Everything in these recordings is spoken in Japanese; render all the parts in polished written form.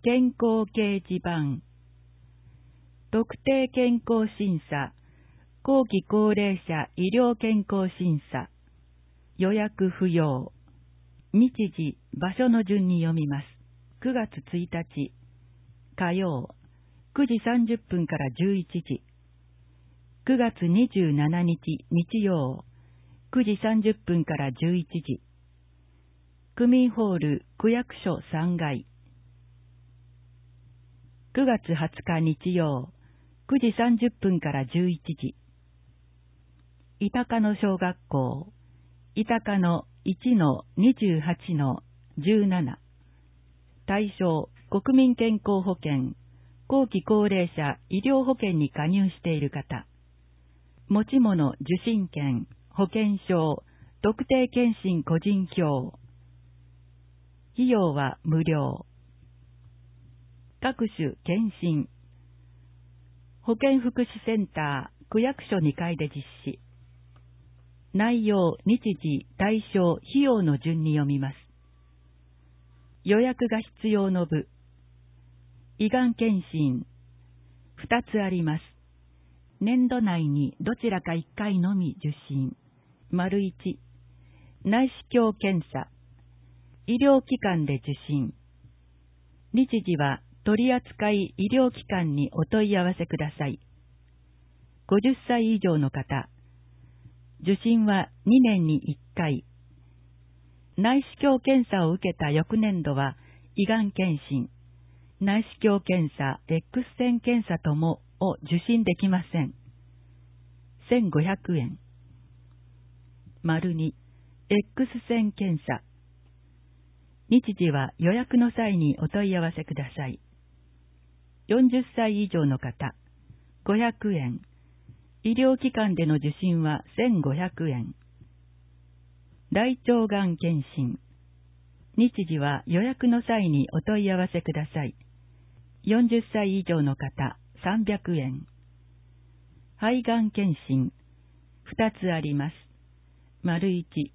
健康掲示板、特定健康審査、後期高齢者医療健康審査、予約不要、日時、場所の順に読みます。9月1日、火曜、9時30分から11時。9月27日、日曜、9時30分から11時。区民ホール区役所3階。9月20日日曜、9時30分から11時。板鹿野小学校、板鹿野 1-28-17。対象、国民健康保険、後期高齢者医療保険に加入している方。持ち物、受診券、保険証、特定健診個人票。費用は無料。各種検診。保健福祉センター、区役所2階で実施。内容、日時、対象、費用の順に読みます。予約が必要の部。胃がん検診。2つあります。年度内にどちらか1回のみ受診。丸1。内視鏡検査。医療機関で受診。日時は取扱医療機関にお問い合わせください。50歳以上の方。受診は2年に1回。内視鏡検査を受けた翌年度は胃がん検診、内視鏡検査、X 線検査ともを受診できません。1500円。丸2、X 線検査。日時は予約の際にお問い合わせください。40歳以上の方、500円。医療機関での受診は1500円。大腸がん検診。日時は予約の際にお問い合わせください。40歳以上の方、300円。肺がん検診。2つあります。丸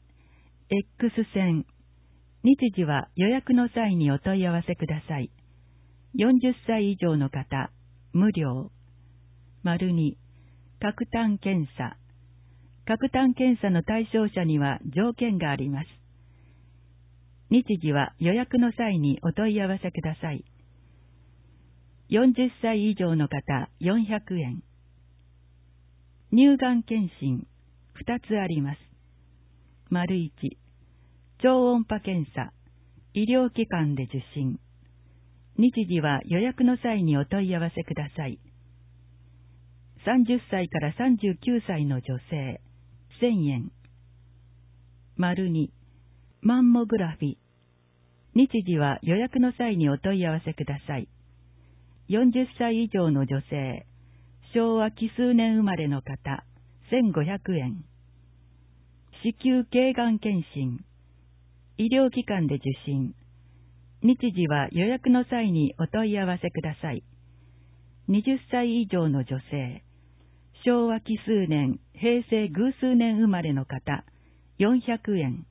1、X 線。日時は予約の際にお問い合わせください。40歳以上の方、無料。丸2、角炭検査。角炭検査の対象者には条件があります。日時は予約の際にお問い合わせください。40歳以上の方、400円。乳がん検診、2つあります。丸1、超音波検査、医療機関で受診。日時は予約の際にお問い合わせください。30歳から39歳の女性、1000円。丸2、マンモグラフィ。日時は予約の際にお問い合わせください。40歳以上の女性、昭和奇数年生まれの方、1500円。子宮頸がん検診、医療機関で受診。日時は予約の際にお問い合わせください。20歳以上の女性、昭和奇数年、平成偶数年生まれの方、400円。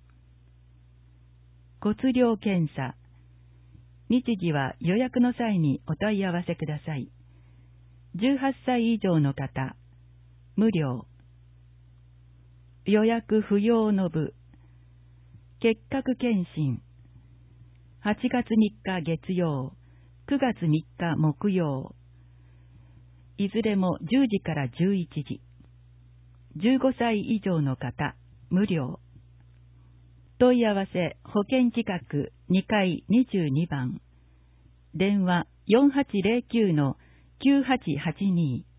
骨量検査。日時は予約の際にお問い合わせください。18歳以上の方、無料。予約不要の部。結核検診。8月3日月曜、9月3日木曜。いずれも10時から11時。15歳以上の方、無料。問い合わせ、保健企画2階22番。電話 4809-9882。